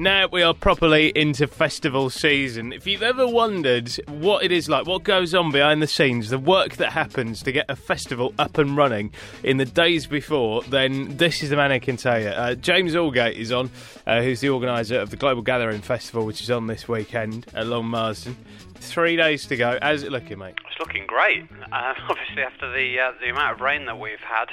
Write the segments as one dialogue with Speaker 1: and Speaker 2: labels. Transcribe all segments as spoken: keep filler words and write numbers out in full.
Speaker 1: Now we are properly into festival season. If you've ever wondered what it is like, what goes on behind the scenes, the work that happens to get a festival up and running in the days before, then this is the man who can tell you. Uh, James Allgate is on, uh, who's the organiser of the Global Gathering Festival, which is on this weekend at Long Marsden. Three days to go. How's it looking, mate?
Speaker 2: It's looking great. Uh, obviously, after the uh, the amount of rain that we've had,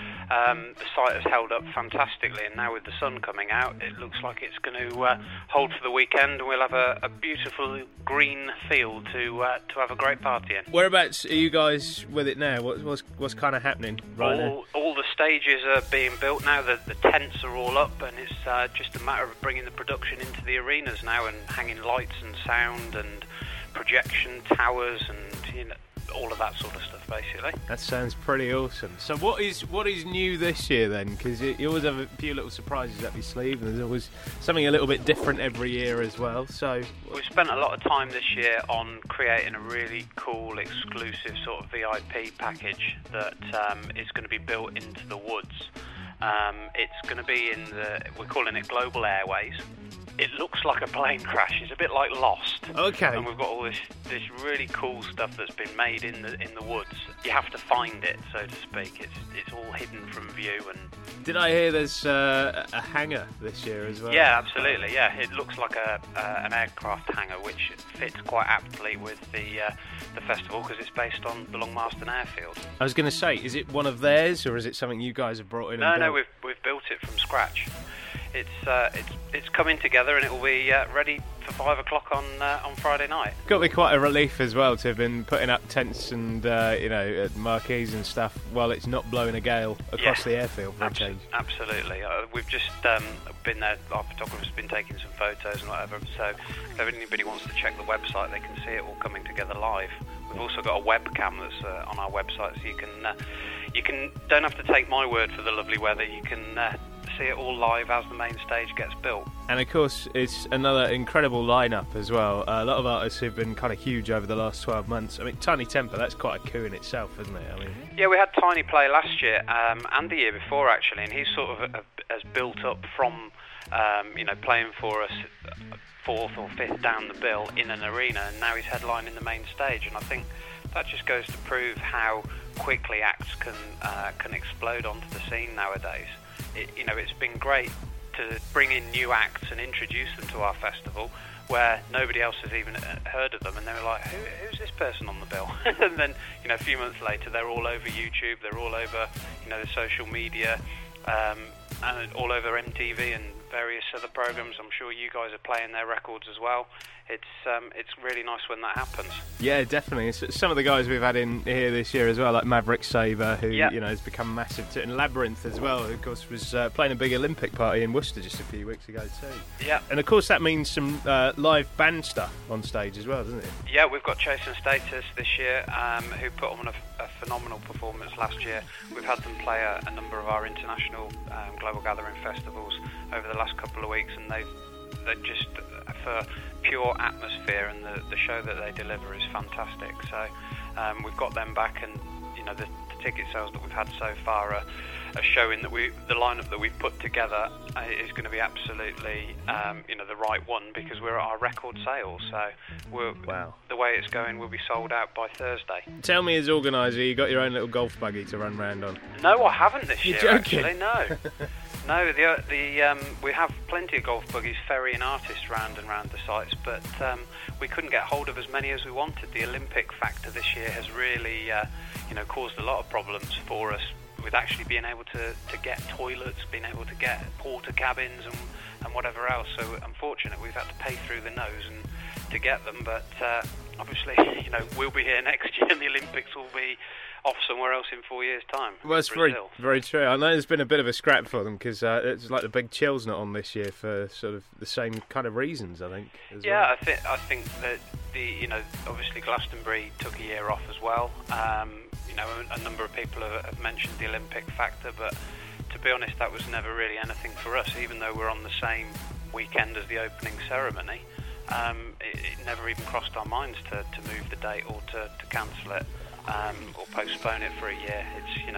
Speaker 2: um, the site has held up fantastically, and now with the sun coming out, it looks like it's going to uh, hold for the weekend, and we'll have a, a beautiful green field to uh, to have a great party in.
Speaker 1: Whereabouts are you guys with it now? What, what's what's kind of happening right
Speaker 2: all,
Speaker 1: now?
Speaker 2: All the stages are being built now. The, the tents are all up, and it's uh, just a matter of bringing the production into the arenas now and hanging lights and sound and projection towers and you know all of that sort of stuff, basically.
Speaker 1: That sounds pretty awesome. So what is what is new this year then? Because you, you always have a few little surprises up your sleeve, and there's always something a little bit different every year as well. So
Speaker 2: we've spent a lot of time this year on creating a really cool, exclusive sort of V I P package that um, is going to be built into the woods. Um, it's going to be in the, we're calling it Global Airways. It looks like a plane crash. It's a bit like Lost.
Speaker 1: Okay.
Speaker 2: And we've got all this this really cool stuff that's been made in the in the woods. You have to find it, so to speak. It's it's all hidden from view. And
Speaker 1: did I hear there's uh, a hangar this year as well?
Speaker 2: Yeah, absolutely. Yeah, it looks like a uh, an aircraft hangar, which fits quite aptly with the uh, the festival because it's based on the Long Marsden Airfield.
Speaker 1: I was going to say, is it one of theirs or is it something you guys have brought in?
Speaker 2: No,
Speaker 1: and
Speaker 2: no,
Speaker 1: built?
Speaker 2: we've we've built it from scratch. It's uh, it's it's coming together and it will be uh, ready for five o'clock on uh, on Friday night.
Speaker 1: Got to be quite a relief as well to have been putting up tents and uh, you know marquees and stuff while it's not blowing a gale across
Speaker 2: yeah,
Speaker 1: the airfield.
Speaker 2: Abso- absolutely, uh, we've just um, been there. Our photographer's been taking some photos and whatever. So if anybody wants to check the website, they can see it all coming together live. We've also got a webcam that's uh, on our website, so you can uh, you can don't have to take my word for the lovely weather. You can uh, see it all live as the main stage gets built.
Speaker 1: And of course, it's another incredible lineup as well. Uh, a lot of artists who've been kind of huge over the last twelve months. I mean, Tiny Temper, that's quite a coup in itself, isn't it? I mean,
Speaker 2: yeah, we had Tiny play last year um, and the year before actually, and he's sort of uh, has built up from um, you know playing for us fourth or fifth down the bill in an arena, and now he's headlining the main stage. And I think that just goes to prove how quickly acts can uh, can explode onto the scene nowadays. It, you know, it's been great to bring in new acts and introduce them to our festival where nobody else has even heard of them, and they were like, Who, who's this person on the bill? And then, you know, a few months later, they're all over YouTube, they're all over, you know, the social media, um, and all over M T V and various other programs. I'm sure you guys are playing their records as well. It's um, it's really nice when that happens.
Speaker 1: Yeah, definitely. It's some of the guys we've had in here this year as well, like Maverick Sabre, who
Speaker 2: yep.
Speaker 1: you know has become massive, too. And Labyrinth as well, who of course was uh, playing a big Olympic party in Worcester just a few weeks ago too.
Speaker 2: Yeah.
Speaker 1: And of course that means some uh, live band stuff on stage as well, doesn't it?
Speaker 2: Yeah, we've got Chase and Status this year, um, who put on a, a phenomenal performance last year. We've had them play a, a number of our international um, Global Gathering festivals over the last couple of weeks, and they've they're just uh, for pure atmosphere, and the, the show that they deliver is fantastic. So um, we've got them back, and you know the, the ticket sales that we've had so far are, are showing that we the lineup that we've put together uh, is going to be absolutely um, you know the right one, because we're at our record sales. So we're,
Speaker 1: wow.
Speaker 2: the way it's going, we'll be sold out by Thursday.
Speaker 1: Tell me, as organiser, you got your own little golf buggy to run round on?
Speaker 2: No, I haven't this
Speaker 1: You're
Speaker 2: year.
Speaker 1: joking.
Speaker 2: Actually, no. No, the the um, we have plenty of golf buggies ferrying artists round and round the sites, but um, we couldn't get hold of as many as we wanted. The Olympic factor this year has really, uh, you know, caused a lot of problems for us with actually being able to, to get toilets, being able to get porta cabins and and whatever else. So unfortunately, we've had to pay through the nose and to get them. But uh, obviously, you know, we'll be here next year, and the Olympics will be off somewhere else in four years' time.
Speaker 1: Well, it's very, very true. I know there's been a bit of a scrap for them because uh, it's like the Big Chill's not on this year for sort of the same kind of reasons, I think. As
Speaker 2: yeah,
Speaker 1: well.
Speaker 2: I think I think that the you know obviously Glastonbury took a year off as well. Um, you know, a, a number of people have, have mentioned the Olympic factor, but to be honest, that was never really anything for us. Even though we're on the same weekend as the opening ceremony, um, it, it never even crossed our minds to, to move the date or to, to cancel it. Um, or postpone it for a year. It's you know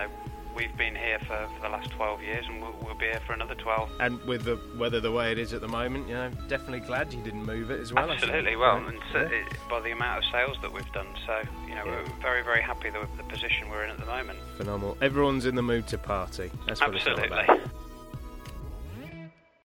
Speaker 2: we've been here for, for the last twelve years, and we'll, we'll be here for another twelve.
Speaker 1: And with the weather the way it is at the moment, you know, definitely glad you didn't move it as well.
Speaker 2: Absolutely, well, and so yeah. it, by the amount of sales that we've done, so you know, yeah. we're very, very happy with the position we're in at the moment.
Speaker 1: Phenomenal. Everyone's in the mood to party. That's what
Speaker 2: Absolutely.
Speaker 1: It's all about.